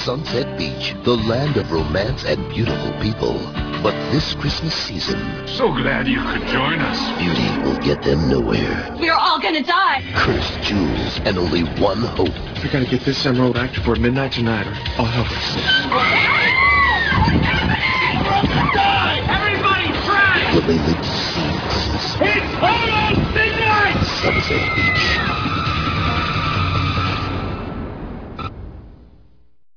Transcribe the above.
Sunset Beach, the land of romance and beautiful people. But this Christmas season, so glad you could join us. beauty will get them nowhere. We're all gonna die. Cursed jewels and only one hope. We gotta get this Emerald Act before midnight tonight, or I'll help us. Everybody try! Will they live to see Christmas? It's almost midnight! Sunset Beach.